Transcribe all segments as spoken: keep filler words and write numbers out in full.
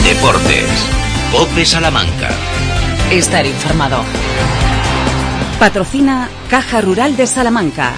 Deportes. COPE Salamanca. Estar informado. Patrocina Caja Rural de Salamanca.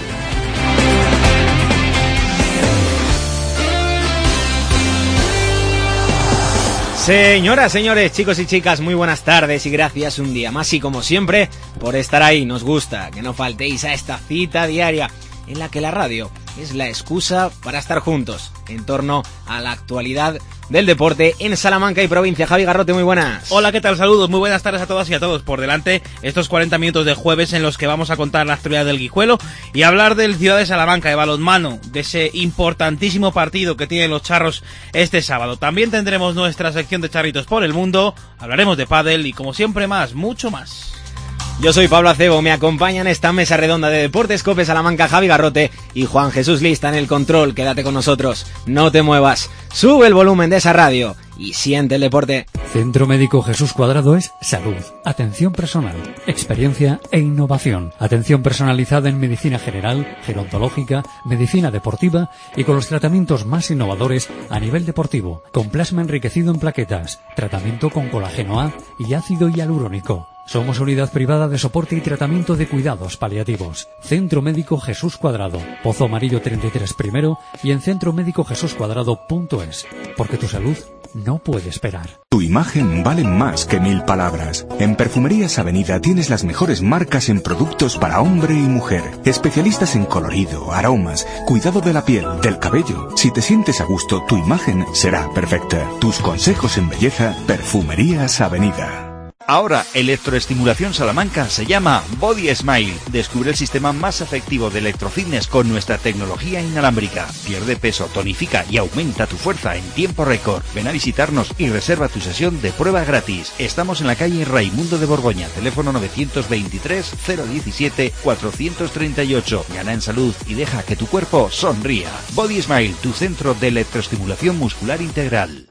Señoras, señores, chicos y chicas, muy buenas tardes y gracias un día más y como siempre por estar ahí. Nos gusta que no faltéis a esta cita diaria en la que la radio es la excusa para estar juntos en torno a la actualidad del deporte en Salamanca y provincia. Javi Garrote, muy buenas. Hola, ¿qué tal? Saludos, muy buenas tardes a todas y a todos. Por delante estos cuarenta minutos de jueves en los que vamos a contar la actualidad del Guijuelo y hablar del Ciudad de Salamanca, de balonmano, de ese importantísimo partido que tienen los charros este sábado. También tendremos nuestra sección de charritos por el mundo, hablaremos de pádel y como siempre más, mucho más. Yo soy Pablo Acebo, me acompaña en esta mesa redonda de Deportes COPE Salamanca Javi Garrote y Juan Jesús Lista en el control. Quédate con nosotros, no te muevas, sube el volumen de esa radio y siente el deporte. Centro Médico Jesús Cuadrado es salud, atención personal, experiencia e innovación. Atención personalizada en medicina general, gerontológica, medicina deportiva y con los tratamientos más innovadores a nivel deportivo, con plasma enriquecido en plaquetas, tratamiento con colágeno A y ácido hialurónico. Somos unidad privada de soporte y tratamiento de cuidados paliativos. Centro Médico Jesús Cuadrado, Pozo Amarillo treinta y tres primero y en centro médico jesús cuadrado punto es. Porque tu salud no puede esperar. Tu imagen vale más que mil palabras. En Perfumerías Avenida tienes las mejores marcas en productos para hombre y mujer. Especialistas en colorido, aromas, cuidado de la piel, del cabello. Si te sientes a gusto, tu imagen será perfecta. Tus consejos en belleza, Perfumerías Avenida. Ahora, Electroestimulación Salamanca se llama Body Smile. Descubre el sistema más efectivo de electrofitness con nuestra tecnología inalámbrica. Pierde peso, tonifica y aumenta tu fuerza en tiempo récord. Ven a visitarnos y reserva tu sesión de prueba gratis. Estamos en la calle Raimundo de Borgoña, teléfono novecientos veintitrés cero diecisiete cuatrocientos treinta y ocho. Gana en salud y deja que tu cuerpo sonría. Body Smile, tu centro de electroestimulación muscular integral.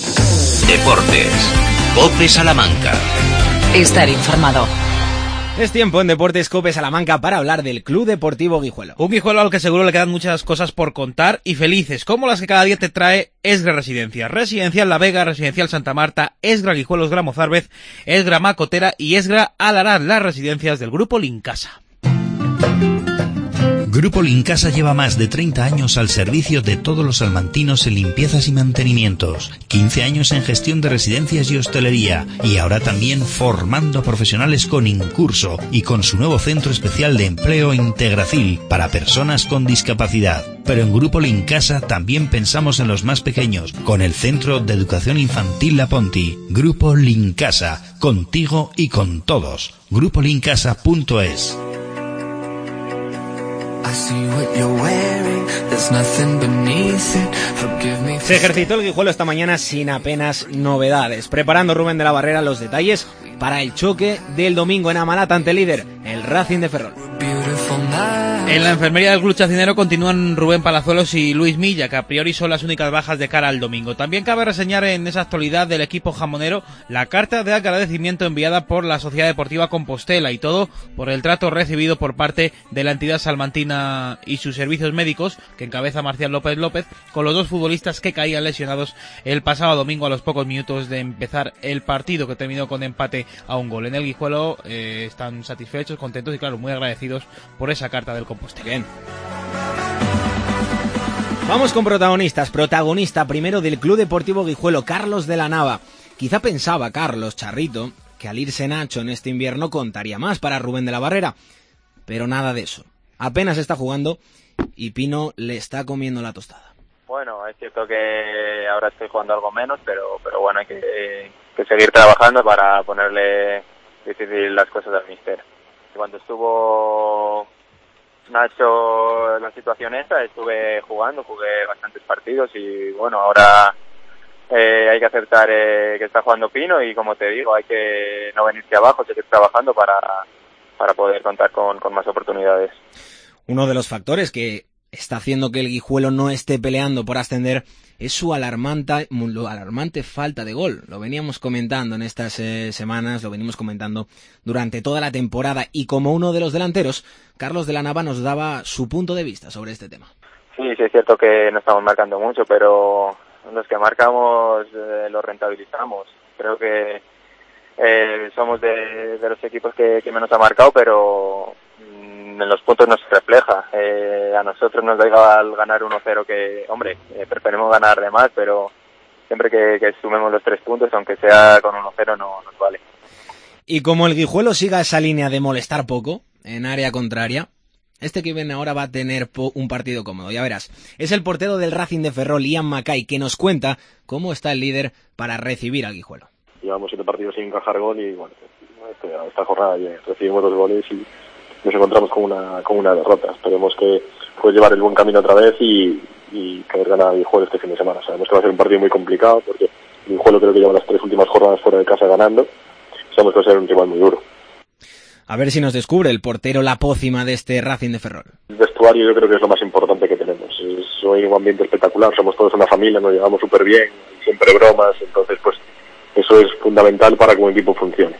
Deportes. COPE Salamanca. Estar informado. Es tiempo en Deportes COPE Salamanca para hablar del Club Deportivo Guijuelo. Un Guijuelo al que seguro le quedan muchas cosas por contar y felices, como las que cada día te trae Esgra Residencias. Residencial La Vega, Residencial Santa Marta, Esgra Guijuelos Gran Mozárvez, Esgra Macotera y Esgra Alarán, las residencias del Grupo Lincasa. Grupo Lincasa lleva más de treinta años al servicio de todos los salmantinos en limpiezas y mantenimientos, quince años en gestión de residencias y hostelería, y ahora también formando profesionales con Incurso y con su nuevo centro especial de empleo Integracil para personas con discapacidad. Pero en Grupo Lincasa también pensamos en los más pequeños, con el Centro de Educación Infantil La Ponti. Grupo Lincasa, contigo y con todos. grupo lincasa punto es. Se ejercitó el Guijuelo esta mañana sin apenas novedades, preparando Rubén de la Barrera los detalles para el choque del domingo en Amalata ante el líder, el Racing de Ferrol. En la enfermería del Club Chacinero continúan Rubén Palazuelos y Luis Milla, que a priori son las únicas bajas de cara al domingo. También cabe reseñar en esa actualidad del equipo jamonero la carta de agradecimiento enviada por la Sociedad Deportiva Compostela, y todo por el trato recibido por parte de la entidad salmantina y sus servicios médicos, que encabeza Marcial López López, con los dos futbolistas que caían lesionados el pasado domingo a los pocos minutos de empezar el partido, que terminó con empate a un gol. En el Guijuelo eh, están satisfechos, contentos y claro, muy agradecidos por esa carta del Compostela. Bien. Vamos con protagonistas. Protagonista primero del Club Deportivo Guijuelo, Carlos de la Nava. Quizá pensaba Carlos Charrito que al irse Nacho en este invierno contaría más para Rubén de la Barrera, pero nada de eso. Apenas está jugando y Pino le está comiendo la tostada. Bueno, es cierto que ahora estoy jugando algo menos, pero pero bueno, hay que, que seguir trabajando para ponerle difícil las cosas al míster. Cuando estuvo Nacho en la situación esta, estuve jugando, jugué bastantes partidos y bueno, ahora eh, hay que aceptar eh, que está jugando Pino y como te digo, hay que no venirse abajo, seguir trabajando para, para poder contar con, con más oportunidades. Uno de los factores que está haciendo que el Guijuelo no esté peleando por ascender es su alarmante, alarmante falta de gol. Lo veníamos comentando en estas eh, semanas, lo venimos comentando durante toda la temporada, y como uno de los delanteros, Carlos de la Nava nos daba su punto de vista sobre este tema. Sí, sí es cierto que no estamos marcando mucho, pero los que marcamos eh, los rentabilizamos. Creo que eh, somos de, de los equipos que, que menos ha marcado, pero mm, en los puntos no se refleja. Eh, a nosotros nos da igual ganar uno cero que, hombre, eh, preferimos ganar de más, pero siempre que, que sumemos los tres puntos, aunque sea con uno cero, no nos vale. Y como el Guijuelo siga esa línea de molestar poco en área contraria, este que viene ahora va a tener un partido cómodo, ya verás. Es el portero del Racing de Ferrol, Ian Mackay, que nos cuenta cómo está el líder para recibir al Guijuelo. Llevamos siete partidos sin encajar gol y bueno, esta, esta jornada ya recibimos dos goles y nos encontramos con una con una derrota. Esperemos que pueda llevar el buen camino otra vez y, y poder ganar al Guijuelo este fin de semana. Sabemos que va a ser un partido muy complicado porque el Guijuelo creo que lleva las tres últimas jornadas fuera de casa ganando. Sabemos que va a ser un rival muy duro. A ver si nos descubre el portero la pócima de este Racing de Ferrol. El vestuario yo creo que es lo más importante que tenemos. Es hoy un ambiente espectacular, somos todos una familia, nos llevamos súper bien, siempre bromas, entonces pues eso es fundamental para que un equipo funcione.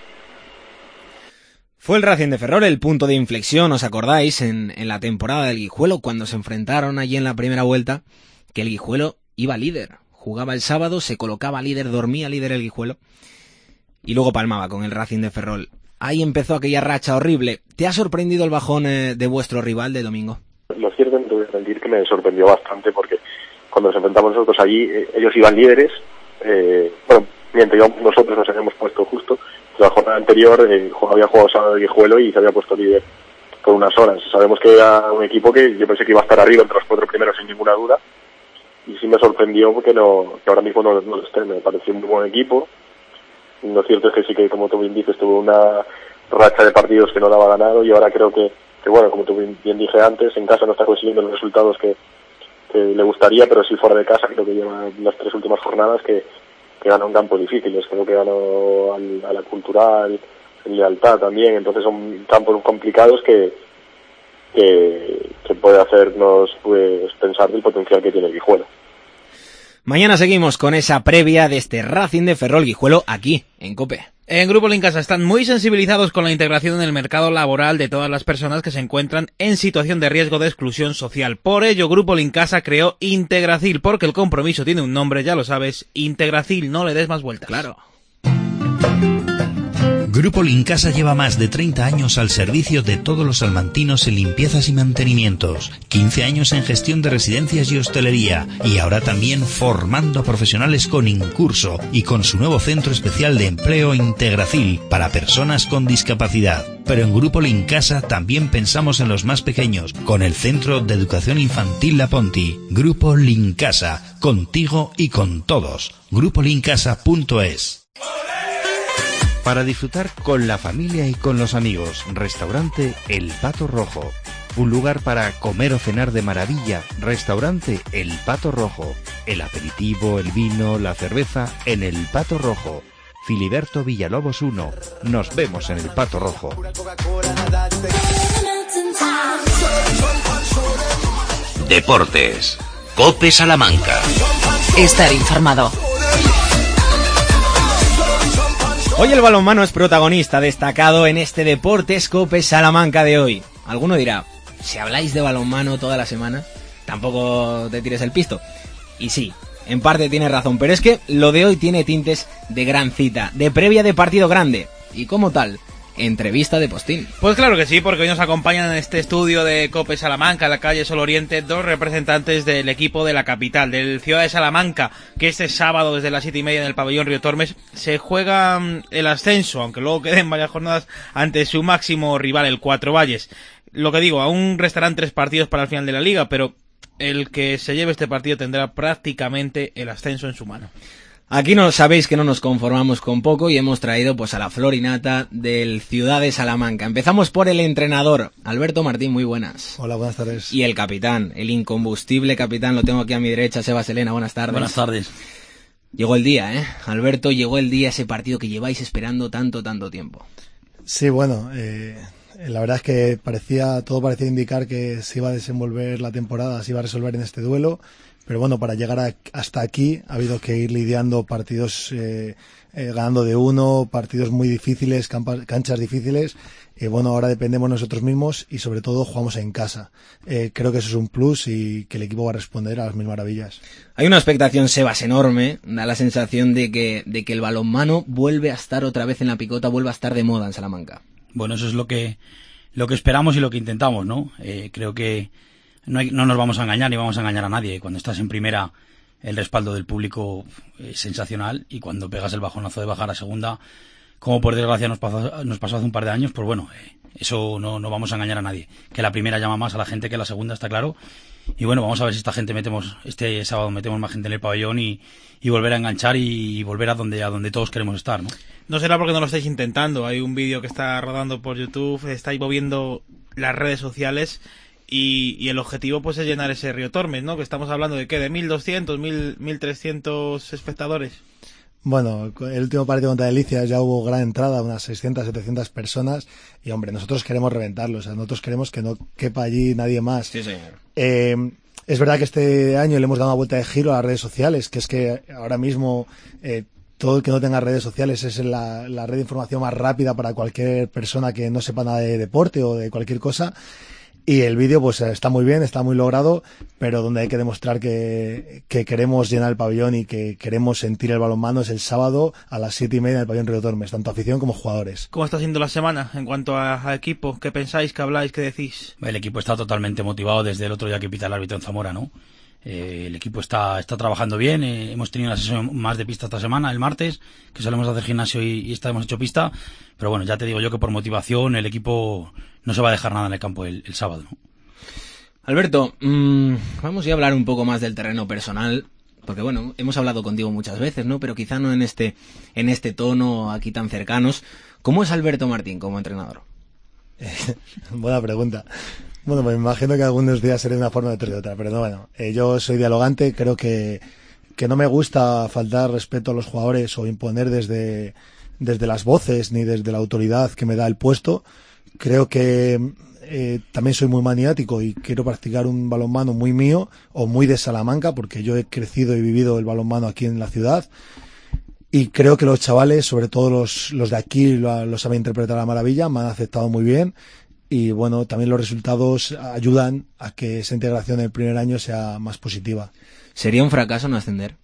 Fue el Racing de Ferrol el punto de inflexión, ¿os acordáis? En, en la temporada del Guijuelo, cuando se enfrentaron allí en la primera vuelta, que el Guijuelo iba líder. Jugaba el sábado, se colocaba líder, dormía líder el Guijuelo y luego palmaba con el Racing de Ferrol. Ahí empezó aquella racha horrible. ¿Te ha sorprendido el bajón eh, de vuestro rival de domingo? Lo cierto es que te voy a decir que me sorprendió bastante porque cuando nos enfrentamos nosotros allí, eh, ellos iban líderes. Eh, bueno, mientras yo, nosotros nos habíamos puesto justo. La jornada anterior eh, había jugado sábado el Guijuelo y se había puesto líder por unas horas. Sabemos que era un equipo que yo pensé que iba a estar arriba entre los cuatro primeros sin ninguna duda. Y sí me sorprendió porque no, que ahora mismo no, no lo estén. Me pareció un muy buen equipo. Lo cierto es que sí que, como tú bien dices, tuvo una racha de partidos que no daba ganado y ahora creo que, que bueno, como tú bien dije antes, en casa no está consiguiendo los resultados que, que le gustaría, pero sí fuera de casa creo que lleva las tres últimas jornadas que, que ganó en campos difíciles. Creo que ganó al, a la Cultural, en Lealtad también, entonces son campos complicados que, que, que puede hacernos pues pensar del potencial que tiene el Guijuelo. Mañana seguimos con esa previa de este Racing de Ferrol Guijuelo aquí, en COPE. En Grupo Lincasa están muy sensibilizados con la integración en el mercado laboral de todas las personas que se encuentran en situación de riesgo de exclusión social. Por ello, Grupo Lincasa creó Integracil, porque el compromiso tiene un nombre, ya lo sabes, Integracil, no le des más vueltas. Claro. Grupo Lincasa lleva más de treinta años al servicio de todos los salmantinos en limpiezas y mantenimientos, quince años en gestión de residencias y hostelería, y ahora también formando profesionales con Incurso y con su nuevo centro especial de empleo Integracil para personas con discapacidad. Pero en Grupo Lincasa también pensamos en los más pequeños, con el Centro de Educación Infantil La Ponti. Grupo Lincasa, contigo y con todos. grupo lincasa punto es. Para disfrutar con la familia y con los amigos, restaurante El Pato Rojo. Un lugar para comer o cenar de maravilla, restaurante El Pato Rojo. El aperitivo, el vino, la cerveza en El Pato Rojo. Filiberto Villalobos uno. Nos vemos en El Pato Rojo. Deportes. COPE Salamanca. Estar informado. Hoy el balonmano es protagonista destacado en este Deportes COPE Salamanca de hoy. Alguno dirá, si habláis de balonmano toda la semana, tampoco te tires el pisto. Y sí, en parte tienes razón, pero es que lo de hoy tiene tintes de gran cita, de previa de partido grande, y como tal, entrevista de postín. Pues claro que sí, porque hoy nos acompañan en este estudio de COPE Salamanca, en la calle Sol Oriente, dos representantes del equipo de la capital, del Ciudad de Salamanca, que este sábado desde las siete y media en el pabellón Río Tormes se juega el ascenso, aunque luego queden varias jornadas ante su máximo rival, el Cuatro Valles. Lo que digo, aún restarán tres partidos para el final de la liga, pero el que se lleve este partido tendrá prácticamente el ascenso en su mano. Aquí no sabéis que no nos conformamos con poco y hemos traído pues a la florinata del Ciudad de Salamanca. Empezamos por el entrenador, Alberto Martín, muy buenas. Hola, buenas tardes. Y el capitán, el incombustible capitán, lo tengo aquí a mi derecha, Sebas Elena, buenas tardes. Buenas tardes. Llegó el día, ¿eh? Alberto, llegó el día, ese partido que lleváis esperando tanto, tanto tiempo. Sí, bueno, eh, la verdad es que parecía, todo parecía indicar que se iba a desenvolver la temporada, se iba a resolver en este duelo, pero bueno, para llegar a, hasta aquí ha habido que ir lidiando partidos eh, eh, ganando de uno, partidos muy difíciles, campa, canchas difíciles. Y bueno, ahora dependemos nosotros mismos y sobre todo jugamos en casa. Eh, creo que eso es un plus y que el equipo va a responder a las mil maravillas. Hay una expectación, Sebas, enorme. Da la sensación de que, de que el balonmano vuelve a estar otra vez en la picota, vuelve a estar de moda en Salamanca. Bueno, eso es lo que lo que esperamos y lo que intentamos, ¿no? Eh, creo que no, hay, no nos vamos a engañar ni vamos a engañar a nadie. Cuando estás en primera, el respaldo del público es sensacional, y cuando pegas el bajonazo de bajar a segunda, como por desgracia nos pasó, nos pasó hace un par de años, pues bueno, eh, eso no, no vamos a engañar a nadie. Que la primera llama más a la gente que la segunda, está claro. Y bueno, vamos a ver si esta gente metemos, este sábado metemos más gente en el pabellón y, y volver a enganchar y, y volver a donde, a donde todos queremos estar, ¿no? No será porque no lo estáis intentando. Hay un vídeo que está rodando por YouTube, estáis moviendo las redes sociales y, y el objetivo pues es llenar ese Río Tormes, ¿no? Que estamos hablando de ¿qué? De mil doscientos, mil trescientos espectadores. Bueno, el último partido contra Delicias ya hubo gran entrada, unas seiscientas, setecientas personas, y hombre, nosotros queremos reventarlo, o sea, nosotros queremos que no quepa allí nadie más. Sí, señor. Eh, es verdad que este año le hemos dado una vuelta de giro a las redes sociales, que es que ahora mismo eh, todo el que no tenga redes sociales es la, la red de información más rápida para cualquier persona que no sepa nada de deporte o de cualquier cosa. Y el vídeo pues está muy bien, está muy logrado, pero donde hay que demostrar que, que queremos llenar el pabellón y que queremos sentir el balonmano es el sábado a las siete y media en el pabellón Río Tormes, tanto afición como jugadores. ¿Cómo está siendo la semana en cuanto a, a equipo? ¿Qué pensáis, qué habláis, qué decís? El equipo está totalmente motivado desde el otro día que pita el árbitro en Zamora, ¿no? Eh, el equipo está está trabajando bien, eh, hemos tenido una sesión más de pista esta semana, el martes, que solemos hacer gimnasio y, y esta hemos hecho pista, pero bueno, ya te digo yo que por motivación el equipo no se va a dejar nada en el campo el, el sábado, ¿no? Alberto, mmm, vamos a hablar un poco más del terreno personal, porque bueno, hemos hablado contigo muchas veces, ¿no? Pero quizá no en este, en este tono aquí tan cercanos. ¿Cómo es Alberto Martín como entrenador? Buena pregunta. Bueno, pues me imagino que algunos días seré de una forma y otros de otra, pero no, bueno, eh, yo soy dialogante, creo que, que no me gusta faltar respeto a los jugadores o imponer desde, desde las voces ni desde la autoridad que me da el puesto. Creo que eh, también soy muy maniático y quiero practicar un balonmano muy mío o muy de Salamanca, porque yo he crecido y vivido el balonmano aquí en la ciudad. Y creo que los chavales, sobre todo los, los de aquí, lo, lo saben interpretar a la maravilla, me han aceptado muy bien. Y bueno, también los resultados ayudan a que esa integración en el primer año sea más positiva. ¿Sería un fracaso no ascender?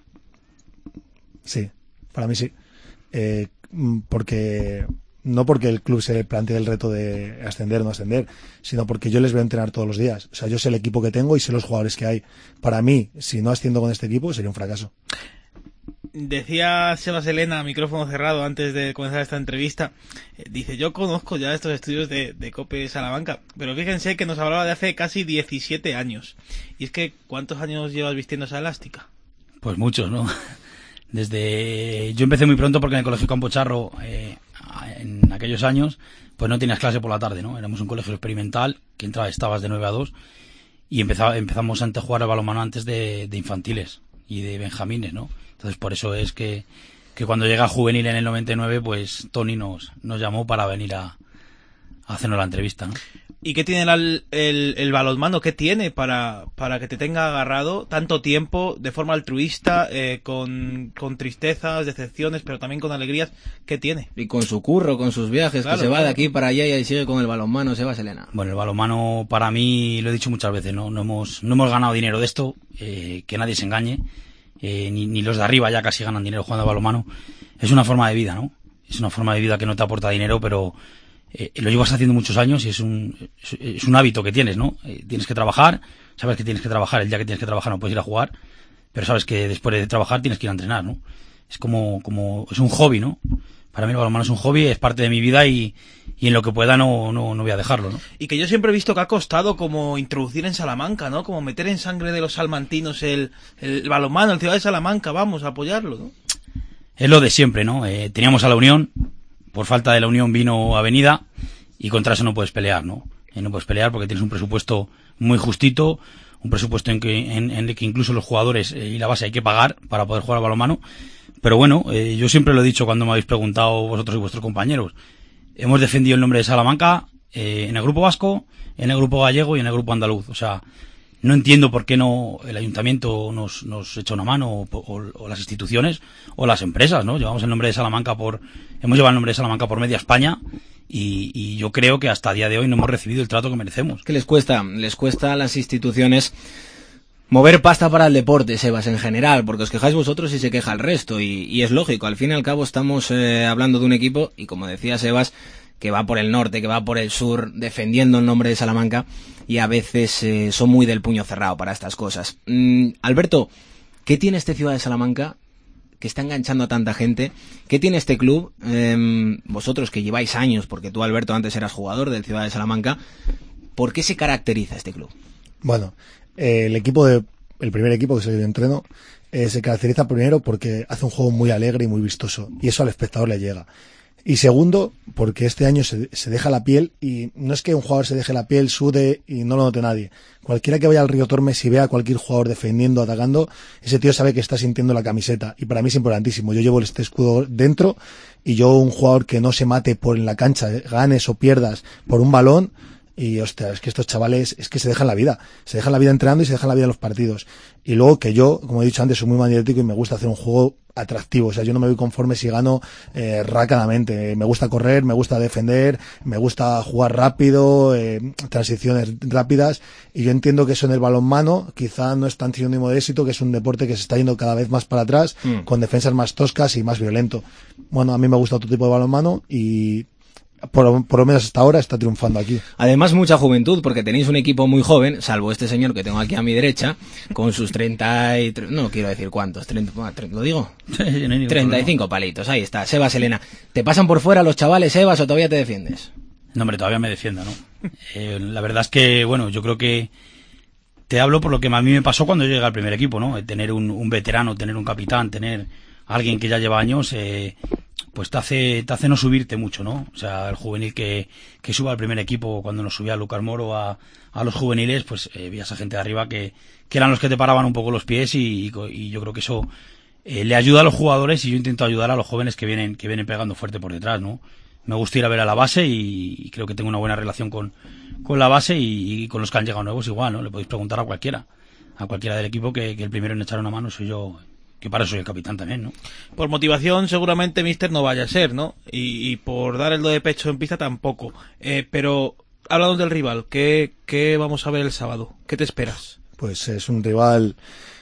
Sí, para mí sí. Eh, porque no porque el club se plantee el reto de ascender o no ascender, sino porque yo les voy a entrenar todos los días. O sea, yo sé el equipo que tengo y sé los jugadores que hay. Para mí, si no asciendo con este equipo, sería un fracaso. Decía Sebas Elena, micrófono cerrado, antes de comenzar esta entrevista, eh, dice, yo conozco ya estos estudios de, de COPE Salamanca, pero fíjense que nos hablaba de hace casi diecisiete años. Y es que, ¿cuántos años llevas vistiendo esa elástica? Pues muchos, ¿no? Desde... Yo empecé muy pronto porque en el Colegio Campo Charro, eh, en aquellos años, pues no tenías clase por la tarde, ¿no? Éramos un colegio experimental, que entraba, estabas de nueve a dos, y empezaba, empezamos antes a jugar al balonmano antes de, de infantiles y de benjamines, ¿no? Entonces por eso es que, que cuando llega a juvenil en el noventa y nueve, pues Tony nos, nos llamó para venir a, a hacernos la entrevista, ¿no? ¿Y qué tiene el, el, el balonmano? ¿Qué tiene para, para que te tenga agarrado tanto tiempo de forma altruista, eh, con, con tristezas, decepciones, pero también con alegrías? ¿Qué tiene? Y con su curro, con sus viajes, claro, que se va, claro, de aquí para allá y ahí sigue con el balonmano, Sebas Elena. Bueno, el balonmano para mí, lo he dicho muchas veces, no, no hemos, no hemos ganado dinero de esto, eh, que nadie se engañe. Eh, ni, ni los de arriba ya casi ganan dinero jugando al balonmano. Es una forma de vida, ¿no? Es una forma de vida que no te aporta dinero, pero eh, lo llevas haciendo muchos años y es un es, es un hábito que tienes, ¿no? Eh, tienes que trabajar, sabes que tienes que trabajar, el día que tienes que trabajar no puedes ir a jugar, pero sabes que después de trabajar tienes que ir a entrenar, ¿no? Es como, como, es un hobby, ¿no? Para mí el balonmano es un hobby, es parte de mi vida y, y en lo que pueda no, no, no voy a dejarlo, ¿no? Y que yo siempre he visto que ha costado como introducir en Salamanca, ¿no? Como meter en sangre de los salmantinos el, el balonmano, el Ciudad de Salamanca, vamos a apoyarlo, ¿no? Es lo de siempre, ¿no? Eh, teníamos a la Unión, por falta de la Unión vino Avenida y contra eso no puedes pelear, ¿no? Eh, no puedes pelear porque tienes un presupuesto muy justito, un presupuesto en que, en, en el que incluso los jugadores eh, y la base hay que pagar para poder jugar al balonmano. Pero bueno, eh, yo siempre lo he dicho cuando me habéis preguntado vosotros y vuestros compañeros. Hemos defendido el nombre de Salamanca eh, en el grupo vasco, en el grupo gallego y en el grupo andaluz. O sea, No entiendo por qué no el ayuntamiento nos, nos echa una mano, o, o, o las instituciones, o las empresas, ¿no? Llevamos el nombre de Salamanca por, hemos llevado el nombre de Salamanca por media España, y, y yo creo que hasta el día de hoy no hemos recibido el trato que merecemos. ¿Qué les cuesta? Les cuesta a las instituciones mover pasta para el deporte, Sebas, en general, porque os quejáis vosotros y se queja el resto, y, y es lógico, al fin y al cabo estamos eh, hablando de un equipo, y como decía Sebas, que va por el norte, que va por el sur, defendiendo el nombre de Salamanca, y a veces eh, son muy del puño cerrado para estas cosas. Mm, Alberto, ¿qué tiene este Ciudad de Salamanca que está enganchando a tanta gente? ¿Qué tiene este club? Eh, vosotros que lleváis años, porque tú, Alberto, antes eras jugador del Ciudad de Salamanca, ¿por qué se caracteriza este club? Bueno, eh, el equipo de, el primer equipo que es el que yo entreno, eh, se caracteriza primero porque hace un juego muy alegre y muy vistoso, y eso al espectador le llega. Y segundo, porque este año se, se deja la piel, y no es que un jugador se deje la piel, sude y no lo note nadie. Cualquiera que vaya al Río Tormes y vea a cualquier jugador defendiendo, atacando, ese tío sabe que está sintiendo la camiseta, y para mí es importantísimo. Yo llevo este escudo dentro, y yo, un jugador que no se mate por en la cancha, ganes o pierdas por un balón, y hostia, es que estos chavales es que se dejan la vida, se dejan la vida entrenando y se dejan la vida en los partidos. Y luego que yo, como he dicho antes, soy muy magnético y me gusta hacer un juego atractivo, o sea, yo no me voy conforme si gano eh, rácadamente, me gusta correr, me gusta defender, me gusta jugar rápido, eh, transiciones rápidas, y yo entiendo que eso en el balonmano quizá no es tan sinónimo de éxito, que es un deporte que se está yendo cada vez más para atrás, mm. con defensas más toscas y más violento. Bueno, a mí me gusta otro tipo de balonmano, y Por, por lo menos hasta ahora está triunfando aquí. Además, mucha juventud, porque tenéis un equipo muy joven, salvo este señor que tengo aquí a mi derecha, con sus treinta y tres, no quiero decir cuántos, treinta, ¿lo digo? treinta y cinco palitos, ahí está. Sebas, Elena, ¿te pasan por fuera los chavales, Sebas, o todavía te defiendes? No, hombre, todavía me defiendo, ¿no? eh, la verdad es que, bueno, yo creo que te hablo por lo que a mí me pasó cuando yo llegué al primer equipo, ¿no? Tener un, un veterano, tener un capitán, tener alguien que ya lleva años, eh, pues te hace, te hace no subirte mucho, ¿no? O sea, el juvenil que, que suba al primer equipo, cuando nos subía Lucas Moro a, a los juveniles, pues eh, vi a esa gente de arriba que, que eran los que te paraban un poco los pies, y, y, y yo creo que eso eh, le ayuda a los jugadores, y yo intento ayudar a los jóvenes que vienen, que vienen pegando fuerte por detrás, ¿no? Me gusta ir a ver a la base, y, y creo que tengo una buena relación con, con la base, y, y con los que han llegado nuevos igual, ¿no? Le podéis preguntar a cualquiera, a cualquiera del equipo que, que el primero en echar una mano soy yo, que para eso soy el capitán también, ¿no? Por motivación seguramente Mister no vaya a ser, ¿no? Y, y por dar el do de pecho en pista tampoco. Eh, pero hablando del rival, ¿qué, ¿qué vamos a ver el sábado? ¿Qué te esperas? Pues es un rival,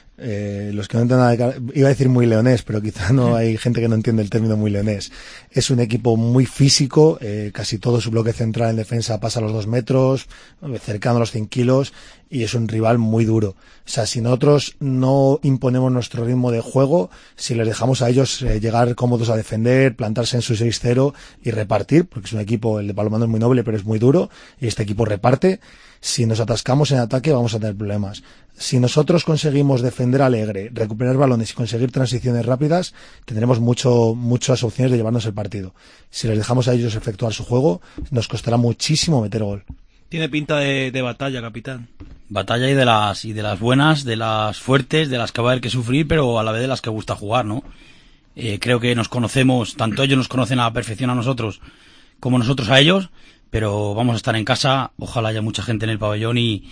eh, los que no entienden nada de, iba a decir muy leonés, pero quizá no hay gente que no entiende el término muy leonés. Es un equipo muy físico, eh, casi todo su bloque central en defensa pasa a los dos metros, cercano a los cien kilos, y es un rival muy duro. O sea, si nosotros no imponemos nuestro ritmo de juego, si les dejamos a ellos eh, llegar cómodos a defender, plantarse en su seis cero y repartir, porque es un equipo, el de balonmano es muy noble, pero es muy duro, y este equipo reparte, si nos atascamos en ataque vamos a tener problemas. Si nosotros conseguimos defender alegre, recuperar balones y conseguir transiciones rápidas, tendremos mucho, muchas opciones de llevarnos el partido. Si les dejamos a ellos efectuar su juego, nos costará muchísimo meter gol. Tiene pinta de, de batalla, capitán. Batalla y de las y de las buenas, de las fuertes, de las que va a haber que sufrir, pero a la vez de las que gusta jugar, ¿no? Eh, creo que nos conocemos, tanto ellos nos conocen a la perfección a nosotros, como nosotros a ellos, pero vamos a estar en casa, ojalá haya mucha gente en el pabellón, y,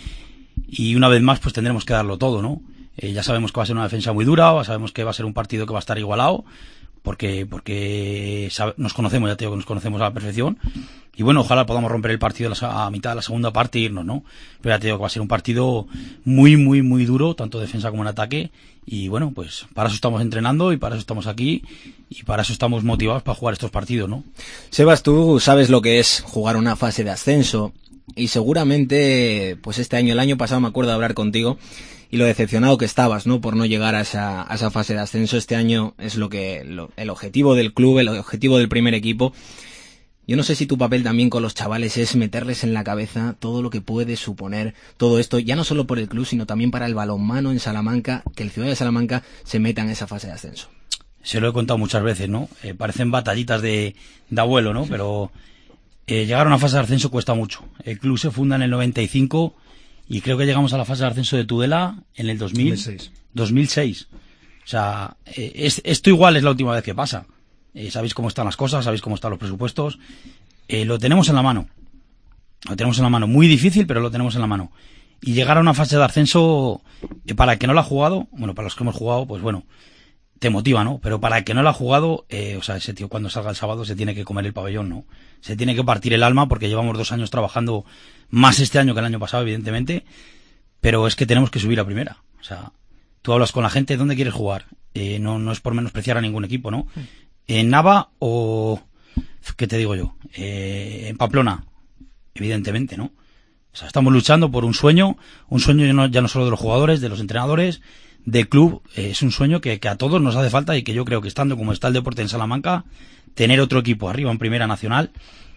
y una vez más pues tendremos que darlo todo, ¿no? Eh, ya sabemos que va a ser una defensa muy dura, sabemos que va a ser un partido que va a estar igualado, porque porque sabe, nos conocemos, ya te digo que nos conocemos a la perfección, y bueno, ojalá podamos romper el partido a mitad de la segunda parte e irnos, ¿no? Pero ya te digo que va a ser un partido muy, muy, muy duro, tanto defensa como en ataque, y bueno, pues para eso estamos entrenando, y para eso estamos aquí, y para eso estamos motivados para jugar estos partidos, ¿no? Sebas, tú sabes lo que es jugar una fase de ascenso, y seguramente, pues este año, el año pasado me acuerdo de hablar contigo, y lo decepcionado que estabas, ¿no? Por no llegar a esa, a esa fase de ascenso. Este año es lo que, lo, el objetivo del club, el objetivo del primer equipo. Yo no sé si tu papel también con los chavales es meterles en la cabeza todo lo que puede suponer todo esto, ya no solo por el club, sino también para el balonmano en Salamanca, que el Ciudad de Salamanca se meta en esa fase de ascenso. Se lo he contado muchas veces, ¿no? Eh, parecen batallitas de, de abuelo, ¿no? Pero eh, llegar a una fase de ascenso cuesta mucho. El club se funda en el noventa y cinco, y creo que llegamos a la fase de ascenso de Tudela en el dos mil, dos mil seis. dos mil seis. O sea, eh, es, esto igual es la última vez que pasa. Eh, sabéis cómo están las cosas, sabéis cómo están los presupuestos. Eh, lo tenemos en la mano. Lo tenemos en la mano. Muy difícil, pero lo tenemos en la mano. y llegar a una fase de ascenso, eh, para el que no lo ha jugado, bueno, para los que hemos jugado, pues bueno, te motiva, ¿no? Pero para el que no lo ha jugado, eh, o sea, ese tío cuando salga el sábado se tiene que comer el pabellón, ¿no? Se tiene que partir el alma porque llevamos dos años trabajando más este año que el año pasado, evidentemente, pero es que tenemos que subir a primera. O sea, tú hablas con la gente, ¿dónde quieres jugar? Eh, no, no es por menospreciar a ningún equipo, ¿no? En Nava o, ¿qué te digo yo? Eh, en Pamplona, evidentemente, ¿no? O sea, estamos luchando por un sueño, un sueño ya no, ya no solo de los jugadores, de los entrenadores, del club. Eh, es un sueño que, que a todos nos hace falta y que yo creo que estando como está el deporte en Salamanca, tener otro equipo arriba en Primera Nacional,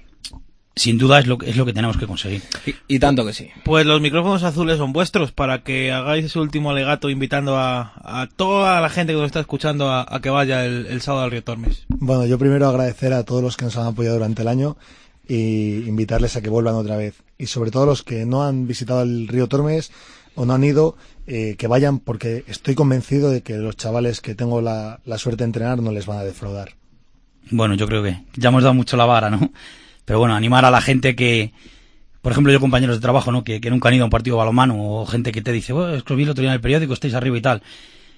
sin duda es lo, es lo que tenemos que conseguir. Y, y tanto que sí. Pues los micrófonos azules son vuestros para que hagáis ese último alegato invitando a, a toda la gente que nos está escuchando a, a que vaya el, el sábado al Río Tormes. Bueno, yo primero agradecer a todos los que nos han apoyado durante el año y invitarles a que vuelvan otra vez. Y sobre todo los que no han visitado el Río Tormes o no han ido, eh, que vayan, porque estoy convencido de que los chavales que tengo la, la suerte de entrenar no les van a defraudar. Bueno, yo creo que ya hemos dado mucho la vara, ¿no? Pero bueno, animar a la gente que, por ejemplo, yo compañeros de trabajo, ¿no? Que, que nunca han ido a un partido de balonmano, o gente que te dice, oh, es que os vi el otro día en el periódico, estáis arriba y tal.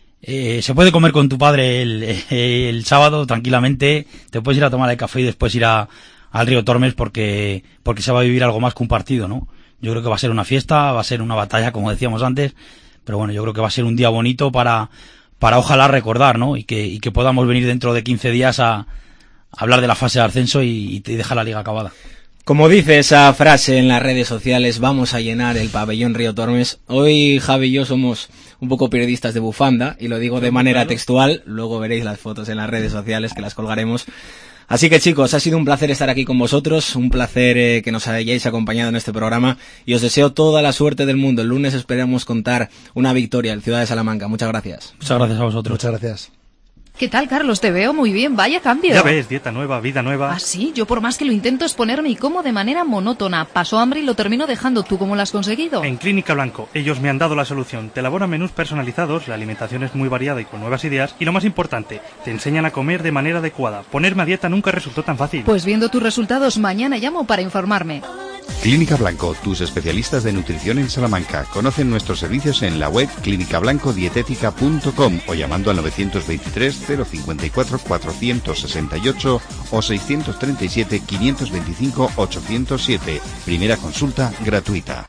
Eh, se puede comer con tu padre el, el sábado tranquilamente, te puedes ir a tomar el café y después ir a, al Río Tormes porque, porque se va a vivir algo más que un partido, ¿no? Yo creo que va a ser una fiesta, va a ser una batalla, como decíamos antes, pero bueno, yo creo que va a ser un día bonito para, para ojalá recordar, ¿no? Y que, y que podamos venir dentro de quince días a, a hablar de la fase de ascenso y, y dejar la liga acabada. Como dice esa frase en las redes sociales, vamos a llenar el pabellón Río Tormes. Hoy Javi y yo somos un poco periodistas de bufanda, y lo digo de manera textual, luego veréis las fotos en las redes sociales que las colgaremos. Así que chicos, ha sido un placer estar aquí con vosotros, un placer eh, que nos hayáis acompañado en este programa, y os deseo toda la suerte del mundo. El lunes esperamos contar una victoria en Ciudad de Salamanca. Muchas gracias. Muchas gracias a vosotros. Muchas gracias. ¿Qué tal, Carlos? Te veo muy bien, vaya cambio. Ya ves, dieta nueva, vida nueva. Ah, sí, yo por más que lo intento es ponerme y como de manera monótona. Paso hambre y lo termino dejando. ¿Tú cómo lo has conseguido? En Clínica Blanco, ellos me han dado la solución. Te elaboran menús personalizados, la alimentación es muy variada y con nuevas ideas, y lo más importante, te enseñan a comer de manera adecuada. Ponerme a dieta nunca resultó tan fácil. Pues viendo tus resultados, mañana llamo para informarme. Clínica Blanco, tus especialistas de nutrición en Salamanca. Conocen nuestros servicios en la web clínica blanco dietética punto com o llamando al novecientos veintitrés cero cincuenta y cuatro cuatrocientos sesenta y ocho o seiscientos treinta y siete quinientos veinticinco ochocientos siete. Primera consulta gratuita.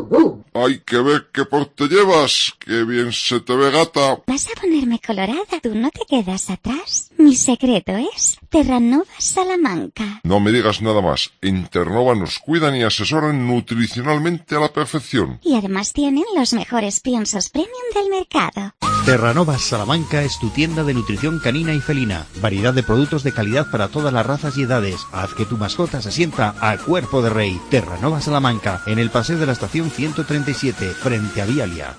¡Ay, qué ve, qué porte llevas! ¡Qué bien se te ve, gata! Vas a ponerme colorada, tú no te quedas atrás. Mi secreto es Terranova Salamanca. No me digas nada más. En Terranova nos cuidan y asesoran nutricionalmente a la perfección. Y además tienen los mejores piensos premium del mercado. Terranova Salamanca es tu tienda de nutrición canina y felina. Variedad de productos de calidad para todas las razas y edades. Haz que tu mascota se sienta a cuerpo de rey. Terranova Salamanca, en el paseo de la estación ciento treinta y siete, frente a Vialia.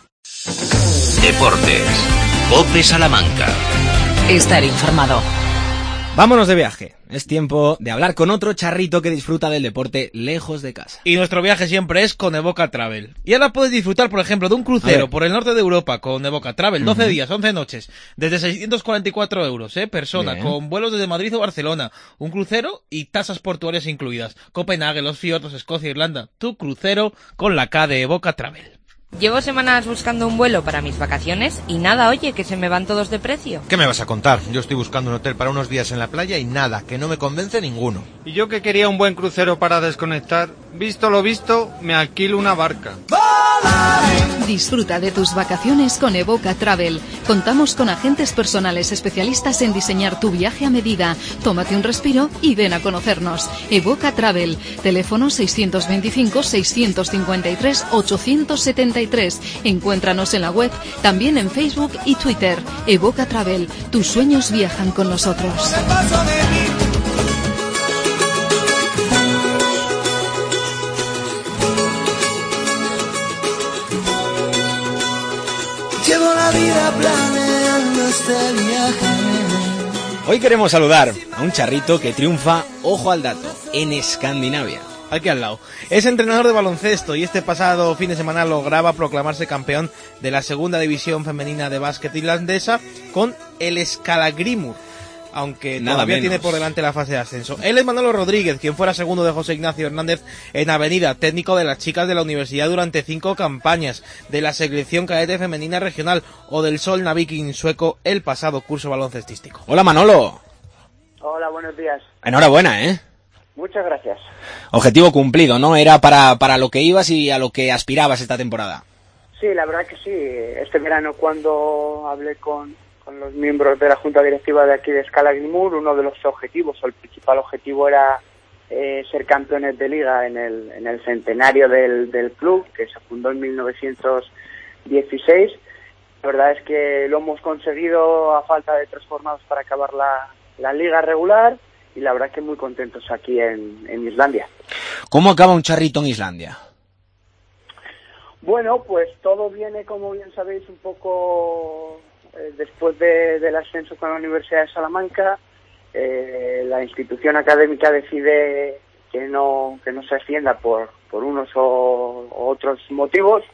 Deportes. COPE Salamanca. Estar informado. Vámonos de viaje. Es tiempo de hablar con otro charrito que disfruta del deporte lejos de casa. Y nuestro viaje siempre es con Evoca Travel. Y ahora puedes disfrutar, por ejemplo, de un crucero por el norte de Europa con Evoca Travel. doce uh-huh. días, once noches, desde seiscientos cuarenta y cuatro euros, eh, persona, Bien. Con vuelos desde Madrid o Barcelona. Un crucero y tasas portuarias incluidas. Copenhague, los fiordos, Escocia, Irlanda. Tu crucero con la K de Evoca Travel. Llevo semanas buscando un vuelo para mis vacaciones y nada, oye, que se me van todos de precio. ¿Qué me vas a contar? Yo estoy buscando un hotel para unos días en la playa y nada, que no me convence ninguno. Y yo que quería un buen crucero para desconectar, visto lo visto, me alquilo una barca. Disfruta de tus vacaciones con Evoca Travel. Contamos con agentes personales especialistas en diseñar tu viaje a medida. Tómate un respiro y ven a conocernos. Evoca Travel. Teléfono seiscientos veinticinco, seiscientos cincuenta y tres, ochocientos setenta y tres. Encuéntranos en la web, también en Facebook y Twitter. Evoca Travel. Tus sueños viajan con nosotros. Llevo la vida planeando este viaje. Hoy queremos saludar a un charrito que triunfa, ojo al dato, en Escandinavia. Aquí al lado. Es entrenador de baloncesto y este pasado fin de semana lograba proclamarse campeón de la segunda división femenina de básquet irlandesa con el Skallagrimur. aunque Nada todavía menos. tiene por delante la fase de ascenso. Él es Manolo Rodríguez, quien fuera segundo de José Ignacio Hernández en Avenida, técnico de las chicas de la universidad durante cinco campañas, de la selección cadete femenina regional o del Sol Navikin sueco el pasado curso baloncestístico. Hola Manolo. Hola, buenos días. Enhorabuena, ¿eh? Muchas gracias. Objetivo cumplido, ¿no? Era para, para lo que ibas y a lo que aspirabas esta temporada. Sí, la verdad que sí. Este verano cuando hablé con, con los miembros de la Junta Directiva de aquí de Scala Grimur, uno de los objetivos, o el principal objetivo era eh, ser campeones de liga en el, en el centenario del, del club, que se fundó en mil novecientos dieciséis. La verdad es que lo hemos conseguido a falta de tres jornadas para acabar la, la liga regular, y la verdad que muy contentos aquí en, en Islandia. ¿Cómo acaba un charrito en Islandia? Bueno, pues todo viene, como bien sabéis, un poco eh, después de, del ascenso con la Universidad de Salamanca. Eh, la institución académica decide que no que no se ascienda por, por unos o, o otros motivos,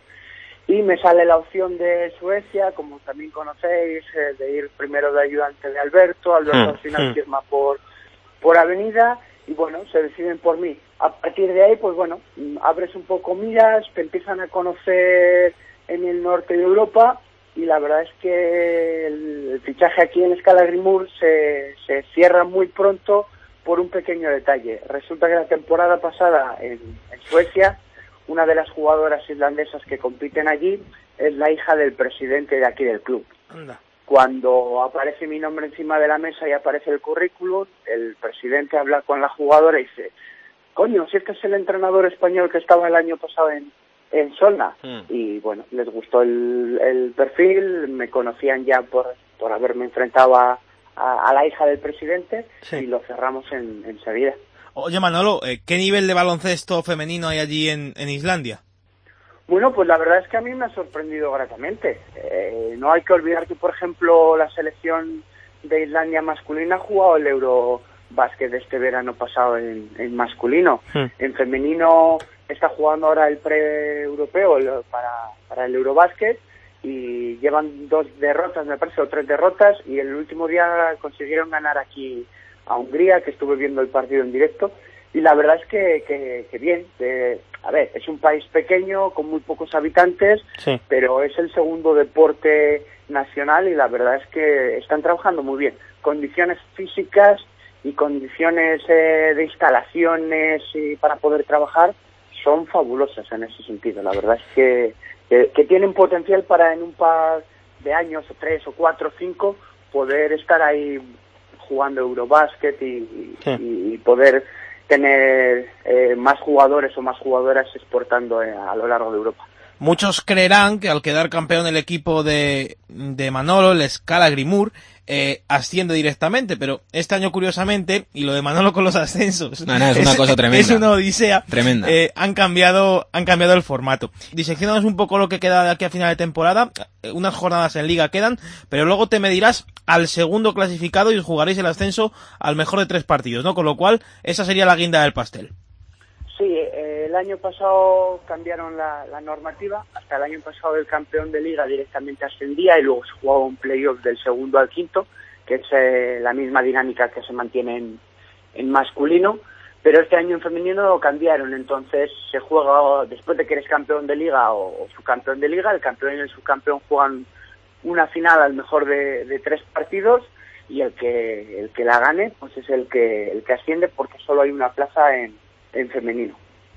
y me sale la opción de Suecia, como también conocéis, eh, de ir primero de ayudante de Alberto. Alberto al final firma por por Avenida, y bueno, se deciden por mí. A partir de ahí, pues bueno, abres un poco miras, te empiezan a conocer en el norte de Europa, y la verdad es que el, el fichaje aquí en Scala Grimur se, se cierra muy pronto por un pequeño detalle. Resulta que la temporada pasada en, en Suecia, una de las jugadoras islandesas que compiten allí es la hija del presidente de aquí del club. Anda. Cuando aparece mi nombre encima de la mesa y aparece el currículum, el presidente habla con la jugadora y dice: coño, si es que es el entrenador español que estaba el año pasado en, en Solna. Mm. Y bueno, les gustó el, el perfil, me conocían ya por, por haberme enfrentado a, a, a la hija del presidente, sí. Y lo cerramos en, enseguida. Oye Manolo, ¿qué nivel de baloncesto femenino hay allí en, en Islandia? Bueno, pues la verdad es que a mí me ha sorprendido gratamente. Eh, no hay que olvidar que, por ejemplo, la selección de Islandia masculina ha jugado el Eurobásquet este verano pasado en, en masculino. Hmm. En femenino está jugando ahora el pre-europeo para, para el Eurobásquet, y llevan dos derrotas, me parece, o tres derrotas, y el último día consiguieron ganar aquí a Hungría, que estuve viendo el partido en directo. Y la verdad es que, que, que bien, eh, a ver, es un país pequeño, con muy pocos habitantes, sí. Pero es el segundo deporte nacional, y la verdad es que están trabajando muy bien. Condiciones físicas y condiciones eh, de instalaciones y para poder trabajar son fabulosas en ese sentido. La verdad es que, que, que tienen potencial para en un par de años, o tres, o cuatro, o cinco, poder estar ahí jugando Eurobásquet y, sí. y, y poder tener eh, más jugadores o más jugadoras exportando eh, a lo largo de Europa. Muchos creerán que al quedar campeón el equipo de, de Manolo, el Scala Grimur, eh, asciende directamente, pero este año, curiosamente, y lo de Manolo con los ascensos, no, no, es una es, cosa tremenda. Es una odisea. Tremenda. Eh, han cambiado, han cambiado el formato. Diseccionanos un poco lo que queda de aquí a final de temporada. Unas jornadas en liga quedan, pero luego te medirás al segundo clasificado y os jugaréis el ascenso al mejor de tres partidos, ¿no? Con lo cual, esa sería la guinda del pastel. Sí, eh, el año pasado cambiaron la, la normativa. Hasta el año pasado el campeón de liga directamente ascendía y luego se jugaba un playoff del segundo al quinto, que es eh, la misma dinámica que se mantiene en, en masculino. Pero este año en femenino lo cambiaron, entonces se juega, después de que eres campeón de liga o, o subcampeón de liga, el campeón y el subcampeón juegan una final al mejor de, de tres partidos, y el que el que la gane pues es el que el que asciende, porque solo hay una plaza en en femenino.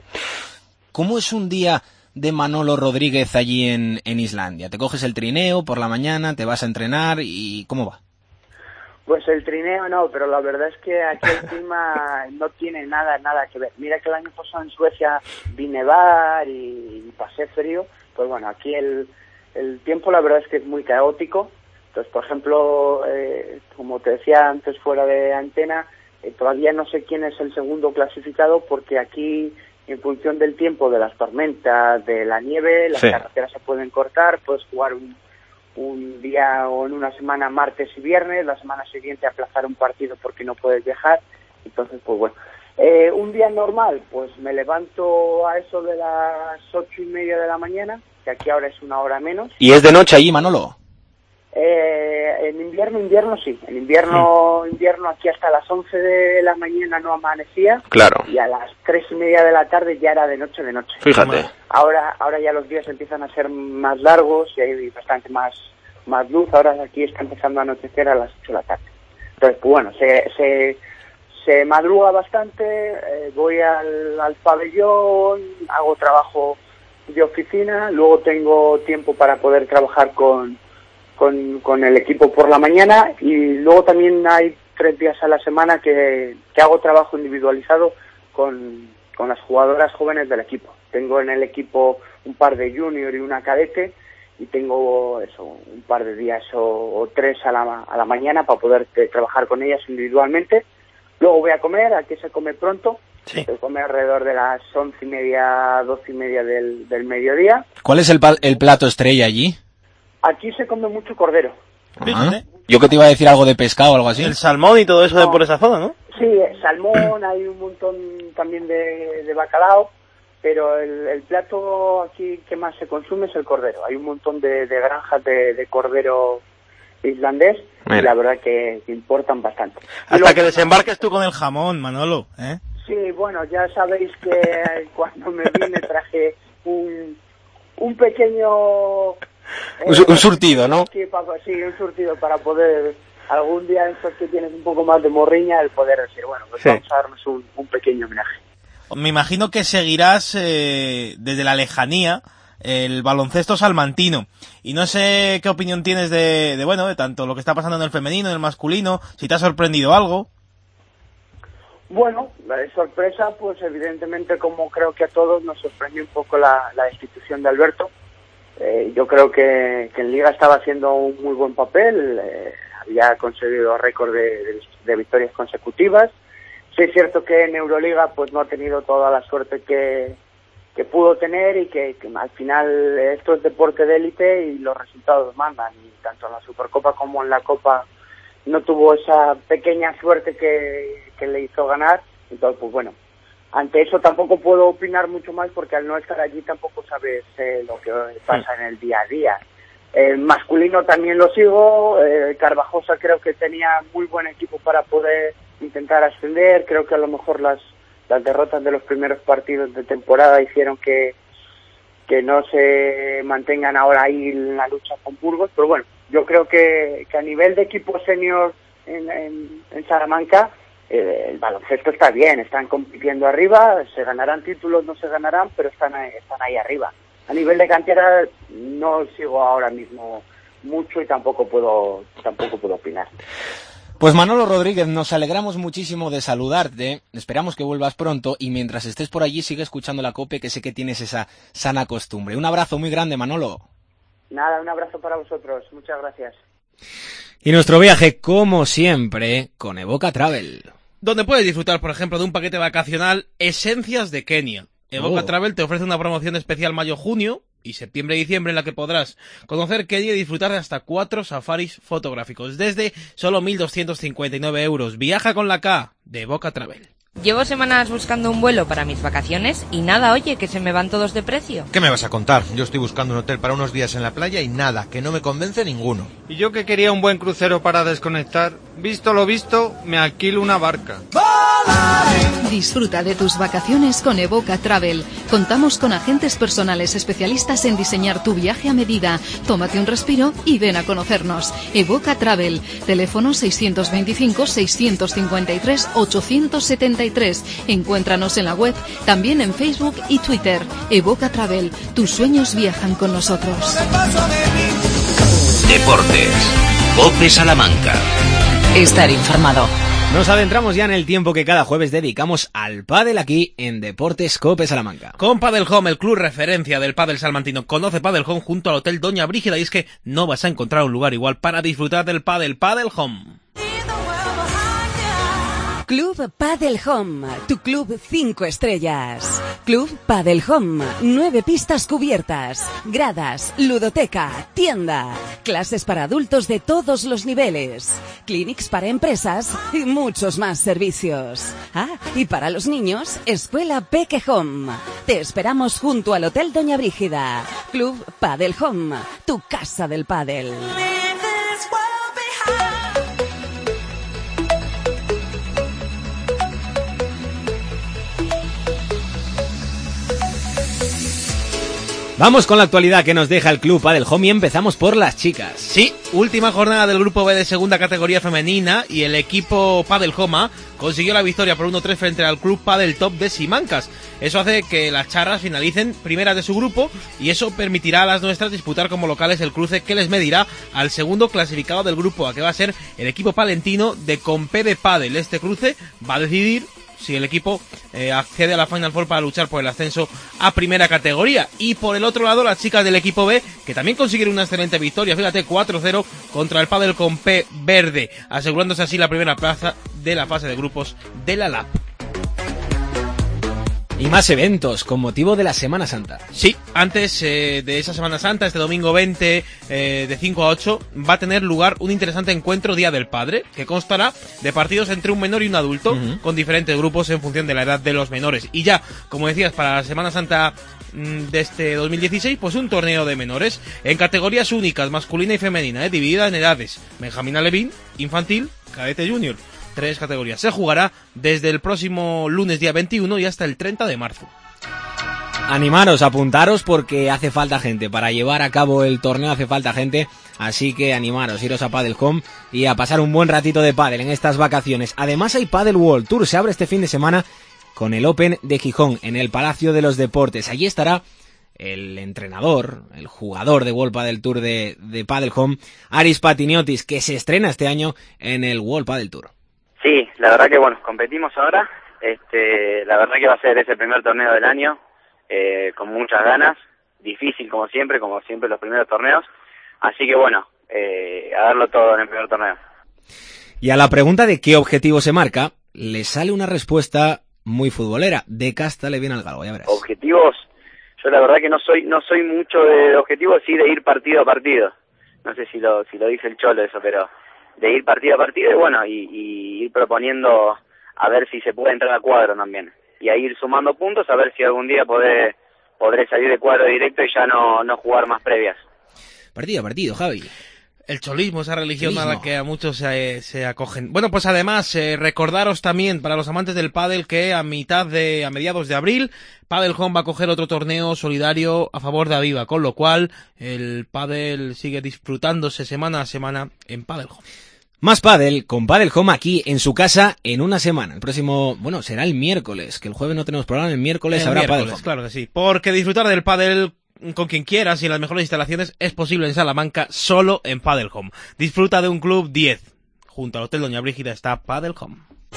¿Cómo es un día de Manolo Rodríguez allí en, en Islandia? ¿Te coges el trineo por la mañana, te vas a entrenar y cómo va? Pues el trineo no, pero la verdad es que aquí el clima no tiene nada, nada que ver. Mira que el año pasado en Suecia vi nevar y, y pasé frío, pues bueno, aquí el, el tiempo la verdad es que es muy caótico. Entonces, por ejemplo, eh, como te decía antes fuera de antena, Eh, todavía no sé quién es el segundo clasificado, porque aquí, en función del tiempo, de las tormentas, de la nieve, las sí. carreteras se pueden cortar, puedes jugar un, un día o en una semana, martes y viernes, la semana siguiente aplazar un partido porque no puedes viajar. Entonces, pues bueno, eh, un día normal, pues me levanto a eso de las ocho y media de la mañana, que aquí ahora es una hora menos. ¿Y es de noche allí, Manolo? Eh, en invierno, invierno sí. En invierno, mm. invierno aquí hasta las once de la mañana no amanecía. Claro. Y a las tres y media de la tarde ya era de noche, de noche. Fíjate. Ahora, ahora ya los días empiezan a ser más largos y hay bastante más, más luz. Ahora aquí está empezando a anochecer a las ocho de la tarde. Entonces, pues bueno, se, se, se madruga bastante, eh, voy al, al pabellón, hago trabajo de oficina, luego tengo tiempo para poder trabajar con Con, con el equipo por la mañana y luego también hay tres días a la semana que, que hago trabajo individualizado con, con las jugadoras jóvenes del equipo. Tengo en el equipo un par de junior y una cadete y tengo eso, un par de días o, o tres a la, a la mañana para poder eh, trabajar con ellas individualmente. Luego voy a comer, aquí se come pronto, sí. Se come alrededor de las once y media, doce y media del, del mediodía. ¿Cuál es el, el plato estrella allí? Aquí se come mucho cordero. Fíjate. Yo que te iba a decir algo de pescado o algo así. El salmón y todo eso no. de por esa zona, ¿no? Sí, salmón, hay un montón también de, de bacalao, pero el, el plato aquí que más se consume es el cordero. Hay un montón de, de granjas de, de cordero islandés Mira. y la verdad que, que importan bastante. Hasta luego, que desembarques tú con el jamón, Manolo, ¿eh? Sí, bueno, ya sabéis que cuando me vine traje un, un pequeño... Un, un surtido, ¿no? Sí, un surtido para poder, algún día en estos que tienes un poco más de morriña, el poder decir, bueno, pues sí. vamos a darnos un, un pequeño homenaje. Me imagino que seguirás eh, desde la lejanía el baloncesto salmantino. Y no sé qué opinión tienes de, de, bueno, de tanto lo que está pasando en el femenino, en el masculino, si te ha sorprendido algo. Bueno, la sorpresa, pues evidentemente, como creo que a todos, nos sorprendió un poco la, la destitución de Alberto. Eh, yo creo que, que en Liga estaba haciendo un muy buen papel, eh, había conseguido récord de, de, de victorias consecutivas. Sí es cierto que en Euroliga pues no ha tenido toda la suerte que, que pudo tener y que, que al final esto es deporte de élite y los resultados mandan, y tanto en la Supercopa como en la Copa no tuvo esa pequeña suerte que, que le hizo ganar. Entonces, pues bueno, ante eso tampoco puedo opinar mucho más porque al no estar allí tampoco sabes eh, lo que pasa en el día a día. El masculino también lo sigo, eh, Carvajosa creo que tenía muy buen equipo para poder intentar ascender, creo que a lo mejor las, las derrotas de los primeros partidos de temporada hicieron que, que no se mantengan ahora ahí en la lucha con Burgos, pero bueno, yo creo que, que a nivel de equipo senior en, en, en Salamanca, el baloncesto está bien, están compitiendo arriba, se ganarán títulos, no se ganarán, pero están, están ahí arriba. A nivel de cantera no sigo ahora mismo mucho y tampoco puedo tampoco puedo opinar. Pues Manolo Rodríguez, nos alegramos muchísimo de saludarte, esperamos que vuelvas pronto y mientras estés por allí sigue escuchando la COPE, que sé que tienes esa sana costumbre. Un abrazo muy grande, Manolo. Nada, un abrazo para vosotros, muchas gracias. Y nuestro viaje, como siempre, con Evoca Travel. Donde puedes disfrutar, por ejemplo, de un paquete vacacional Esencias de Kenia. Evoca oh. Travel te ofrece una promoción especial mayo-junio y septiembre-diciembre en la que podrás conocer Kenia y disfrutar de hasta cuatro safaris fotográficos desde solo mil doscientos cincuenta y nueve euros. Viaja con la K de Evoca Travel. Llevo semanas buscando un vuelo para mis vacaciones y nada, oye, que se me van todos de precio. ¿Qué me vas a contar? Yo estoy buscando un hotel para unos días en la playa y nada, que no me convence ninguno. Y yo que quería un buen crucero para desconectar, visto lo visto, me alquilo una barca. Disfruta de tus vacaciones con Evoca Travel. Contamos con agentes personales especialistas en diseñar tu viaje a medida. Tómate un respiro y ven a conocernos. Evoca Travel. Teléfono seiscientos veinticinco, seiscientos cincuenta y tres, ochocientos setenta y tres. Encuéntranos en la web, también en Facebook y Twitter. Evoca Travel. Tus sueños viajan con nosotros. Deportes. COPE Salamanca. Estar informado. Nos adentramos ya en el tiempo que cada jueves dedicamos al pádel aquí en Deportes COPE Salamanca. Con Padel Home, el club referencia del pádel salmantino. Conoce Padel Home junto al Hotel Doña Brígida y es que no vas a encontrar un lugar igual para disfrutar del pádel. Padel Home. Club Padel Home, tu club cinco estrellas. Club Padel Home, nueve pistas cubiertas, gradas, ludoteca, tienda, clases para adultos de todos los niveles, clinics para empresas y muchos más servicios. Ah, y para los niños, Escuela Peque Home. Te esperamos junto al Hotel Doña Brígida. Club Padel Home, tu casa del pádel. Vamos con la actualidad que nos deja el Club Padel Home y empezamos por las chicas. Sí, última jornada del Grupo B de segunda categoría femenina y el equipo Padel Home consiguió la victoria por uno tres frente al Club Padel Top de Simancas. Eso hace que las charras finalicen primeras de su grupo y eso permitirá a las nuestras disputar como locales el cruce que les medirá al segundo clasificado del grupo, a que va a ser el equipo palentino de Compede Padel. Este cruce va a decidir si el equipo eh, accede a la Final Four para luchar por el ascenso a primera categoría. Y por el otro lado, las chicas del equipo B, que también consiguieron una excelente victoria, fíjate, cuatro cero contra el Padel con P Verde, asegurándose así la primera plaza de la fase de grupos de la L A P. Y más eventos con motivo de la Semana Santa. Sí, antes eh, de esa Semana Santa, este domingo veinte eh, de cinco a ocho, va a tener lugar un interesante encuentro Día del Padre, que constará de partidos entre un menor y un adulto, uh-huh. con diferentes grupos en función de la edad de los menores. Y ya, como decías, para la Semana Santa mmm, de este dos mil dieciséis, pues un torneo de menores en categorías únicas, masculina y femenina, eh, dividida en edades: Benjamín Alevín, infantil, cadete junior. Tres categorías. Se jugará desde el próximo lunes día veintiuno y hasta el treinta de marzo. Animaros, apuntaros porque hace falta gente. Para llevar a cabo el torneo hace falta gente. Así que animaros, iros a Padel Home y a pasar un buen ratito de pádel en estas vacaciones. Además hay Padel World Tour. Se abre este fin de semana con el Open de Gijón en el Palacio de los Deportes. Allí estará el entrenador, el jugador de World Padel Tour de, de Padel Home, Aris Patiniotis, que se estrena este año en el World Padel Tour. Sí, la verdad que bueno, competimos ahora, este, la verdad que va a ser ese primer torneo del año, eh, con muchas ganas, difícil como siempre, como siempre los primeros torneos, así que bueno, eh, a darlo todo en el primer torneo. Y a la pregunta de qué objetivo se marca, le sale una respuesta muy futbolera, de casta le viene al galgo, ya verás. Objetivos, yo la verdad que no soy, no soy mucho de objetivos, sí de ir partido a partido, no sé si lo, si lo dice el Cholo eso, pero de ir partido a partido y bueno, y, y ir proponiendo a ver si se puede entrar a cuadro también. Y a ir sumando puntos a ver si algún día podré, podré salir de cuadro directo y ya no, no jugar más previas. Partido a partido, Javi. El cholismo, esa religión a la que a muchos se, se acogen. Bueno, pues además, eh, recordaros también para los amantes del pádel que a mitad de, a mediados de abril, Padel Home va a coger otro torneo solidario a favor de Aviva, con lo cual el pádel sigue disfrutándose semana a semana en Padel Home. Más pádel con Padel Home aquí en su casa en una semana. El próximo, bueno, será el miércoles, que el jueves no tenemos programa, el miércoles el habrá miércoles, Padel Home. Claro que sí, porque disfrutar del pádel con quien quieras y en las mejores instalaciones es posible en Salamanca solo en Padel Home. Disfruta de un club diez. Junto al Hotel Doña Brígida está Padel Home.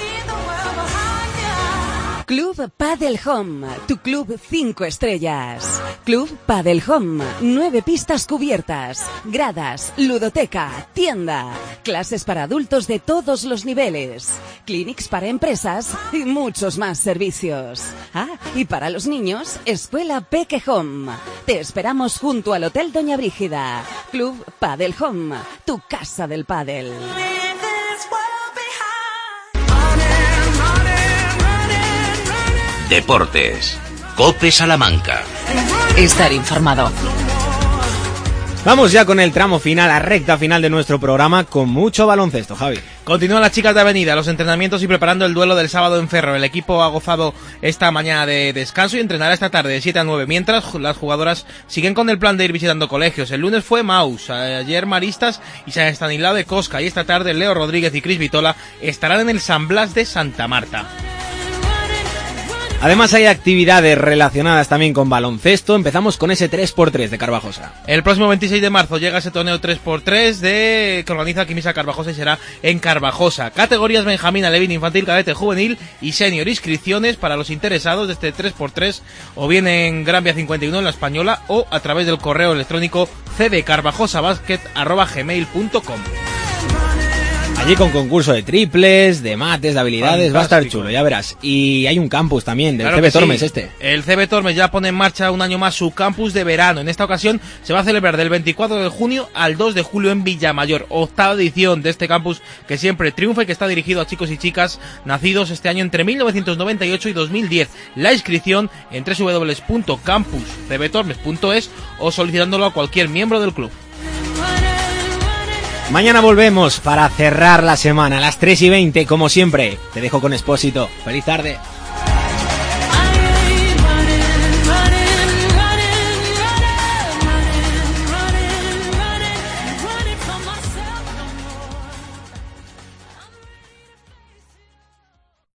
Club Padel Home, tu club cinco estrellas. Club Padel Home, nueve pistas cubiertas, gradas, ludoteca, tienda, clases para adultos de todos los niveles, clinics para empresas y muchos más servicios. Ah, y para los niños, Escuela Peque Home. Te esperamos junto al Hotel Doña Brígida. Club Padel Home, tu casa del pádel. Deportes. COPE Salamanca. Estar informado. Vamos ya con el tramo final, la recta final de nuestro programa, con mucho baloncesto, Javi. Continúan las chicas de Avenida, los entrenamientos y preparando el duelo del sábado en Ferro. El equipo ha gozado esta mañana de descanso y entrenará esta tarde de siete a nueve, mientras las jugadoras siguen con el plan de ir visitando colegios. El lunes fue Maus, ayer Maristas y San Estanislao de Cosca, y esta tarde Leo Rodríguez y Cris Vitola estarán en el San Blas de Santa Marta. Además hay actividades relacionadas también con baloncesto. Empezamos con ese tres por tres de Carvajosa. El próximo veintiséis de marzo llega ese torneo tres por tres de que organiza Quimisa Carvajosa y será en Carvajosa. Categorías Benjamín, Alevín, infantil, cadete, juvenil y senior. Inscripciones para los interesados de este tres por tres o bien en Gran Vía cincuenta y uno en La Española o a través del correo electrónico c d carvajosa basket arroba gmail punto com. Allí con concurso de triples, de mates, de habilidades, fantástico. Va a estar chulo, ya verás. Y hay un campus también del claro C B Tormes sí. este. El C B Tormes ya pone en marcha un año más su campus de verano. En esta ocasión se va a celebrar del veinticuatro de junio al dos de julio en Villamayor. Octava edición de este campus que siempre triunfa y que está dirigido a chicos y chicas nacidos este año entre mil novecientos noventa y ocho y dos mil diez. La inscripción en doble u doble u doble u punto campus c b tormes punto es o solicitándolo a cualquier miembro del club. Mañana volvemos para cerrar la semana a las tres y veinte, como siempre. Te dejo con Expósito. ¡Feliz tarde!